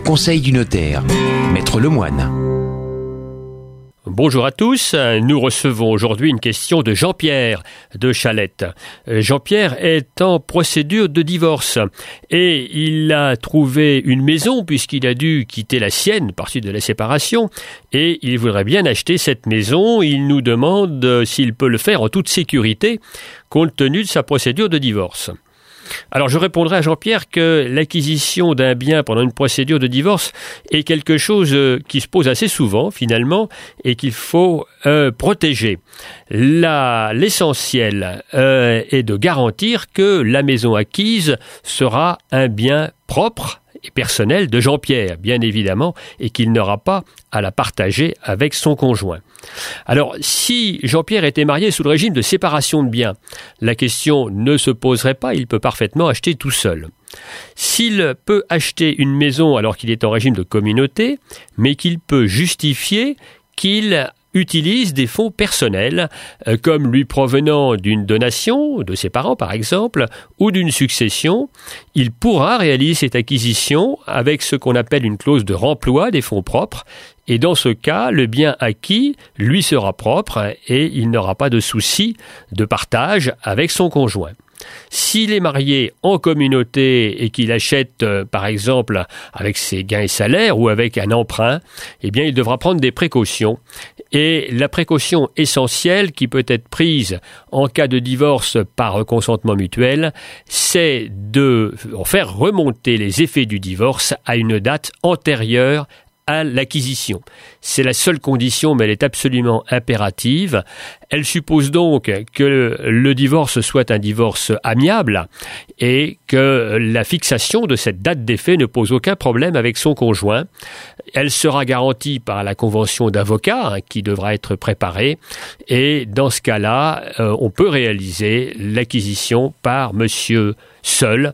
conseil du notaire, Maître Lemoine. Bonjour à tous, nous recevons aujourd'hui une question de Jean-Pierre de Chalette. Jean-Pierre est en procédure de divorce et il a trouvé une maison puisqu'il a dû quitter la sienne par suite de la séparation et il voudrait bien acheter cette maison. Il nous demande s'il peut le faire en toute sécurité compte tenu de sa procédure de divorce. Alors je répondrai à Jean-Pierre que l'acquisition d'un bien pendant une procédure de divorce est quelque chose qui se pose assez souvent finalement et qu'il faut protéger. L'essentiel est de garantir que la maison acquise sera un bien propre et personnel de Jean-Pierre, bien évidemment, et qu'il n'aura pas à la partager avec son conjoint. Alors, si Jean-Pierre était marié sous le régime de séparation de biens, la question ne se poserait pas, il peut parfaitement acheter tout seul. S'il peut acheter une maison alors qu'il est en régime de communauté, mais qu'il peut justifier qu'il utilise des fonds personnels, comme lui provenant d'une donation, de ses parents par exemple, ou d'une succession, il pourra réaliser cette acquisition avec ce qu'on appelle une clause de remploi des fonds propres, et dans ce cas, le bien acquis lui sera propre et il n'aura pas de souci de partage avec son conjoint. S'il est marié en communauté et qu'il achète, par exemple, avec ses gains et salaires ou avec un emprunt, eh bien, il devra prendre des précautions. Et la précaution essentielle qui peut être prise en cas de divorce par consentement mutuel, c'est de faire remonter les effets du divorce à une date antérieure à l'acquisition. C'est la seule condition, mais elle est absolument impérative. Elle suppose donc que le divorce soit un divorce amiable et que la fixation de cette date d'effet ne pose aucun problème avec son conjoint. Elle sera garantie par la convention d'avocat qui devra être préparée et dans ce cas-là, on peut réaliser l'acquisition par monsieur seul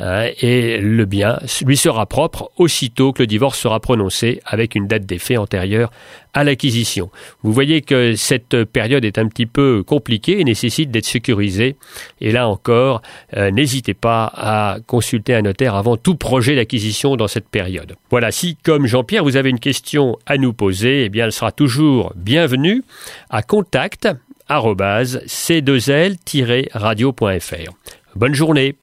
et le bien lui sera propre aussitôt que le divorce sera prononcé avec une date d'effet antérieure à l'acquisition. Vous voyez que cette période est un petit peu compliquée et nécessite d'être sécurisée. Et là encore, n'hésitez pas à consulter un notaire avant tout projet d'acquisition dans cette période. Voilà, si comme Jean-Pierre, vous avez une question à nous poser, eh bien, elle sera toujours bienvenue à contact@c2l-radio.fr. Bonne journée.